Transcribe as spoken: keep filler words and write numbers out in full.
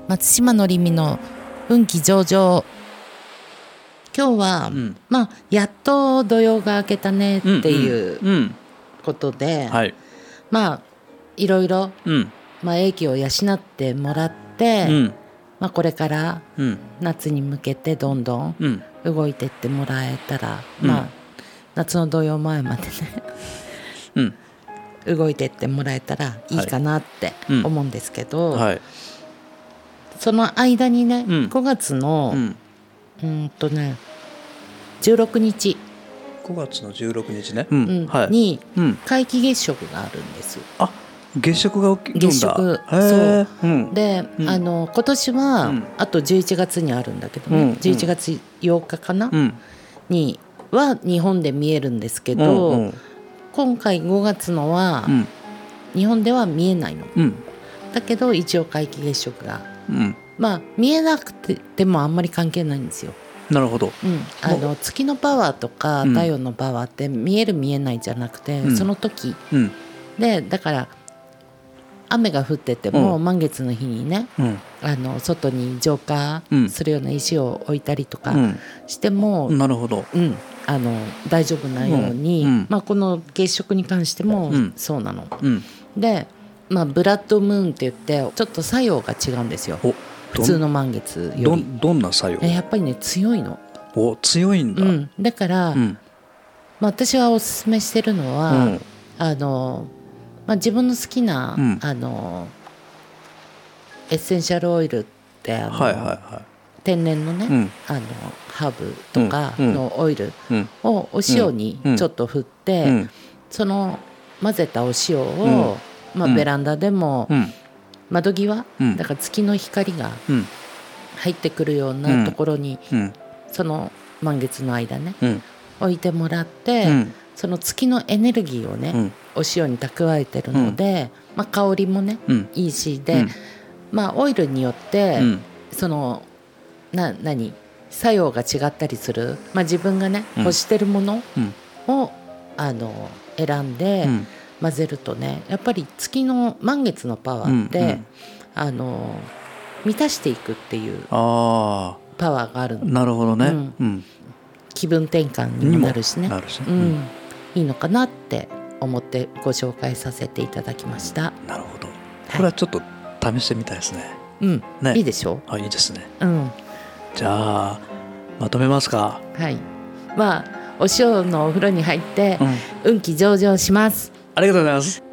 松島のりみの運気上々。今日は、うん、まあやっと土曜が明けたねっていうことで、うんうんうん、はい、まあいろいろ、うん、まあ、英気を養ってもらって、うん、まあ、これから夏に向けてどんどん動いてってもらえたら、うん、まあ夏の土曜前までね、うん、動いてってもらえたらいいかなって思うんですけど、はい、はい、その間にね、うん、ごがつの、うん、うんとねじゅうろくにちごがつのじゅうろくにちね、 うんうん、はい、に皆既月食があるんです。 あ、月食が起きるんだ。 月食、そう、うん、で、うん、あの今年は、うん、あとじゅういちがつにあるんだけどね、うん、じゅういちがつようかかな、うん、には日本で見えるんですけど、うんうん、今回ごがつのは、うん、日本では見えないの、うん、だけど一応皆既月食が、うん、まあ見えなくてもあんまり関係ないんですよ。 なるほど、 うん、あの月のパワーとか太陽のパワーって見える見えないじゃなくて、うん、その時、うん、でだから雨が降ってても、うん、満月の日にね、うん、あの外に浄化するような石を置いたりとかしても、うん、 なるほど、 うん、あの大丈夫なように、うんまあ、この月食に関してもそうなの、うん、で、まあ、ブラッドムーンって言ってちょっと作用が違うんですよ、普通の満月より。 ど, どんな作用？ やっぱりね強いの。 お、強いんだ、 うん、だから、うんまあ、私はおすすめしてるのは、うん、あのまあ、自分の好きな、うん、あのエッセンシャルオイルってあの、はいはいはい、天然のね、うん、あのハーブとかのオイルをお塩にちょっと振って、うんうん、その混ぜたお塩を、うんまあ、ベランダでも、うん、窓際、うん、だから月の光が入ってくるようなところに、うん、その満月の間ね、うん、置いてもらって、うん、その月のエネルギーをね、うん、お塩に蓄えてるので、うんまあ、香りもね、うん、いいしで、うんまあ、オイルによって、うん、そのな何作用が違ったりする、まあ、自分がね、うん、欲してるものを、うん、あの選んで混ぜるとね、やっぱり月の満月のパワーって、うんうん、あの満たしていくっていうパワーがあるの。 なるほどね、うんうん、 気分転換にもなるしね、なるしね、うんうん、いいのかなって思ってご紹介させていただきました。 なるほど、これはちょっと試してみたいですね。 うん、ね、いいでしょ。 あ、いいですね、 うん、 じゃあまとめますか。 はい、まあお塩のお風呂に入って、うん、運気上々します。 ありがとうございます。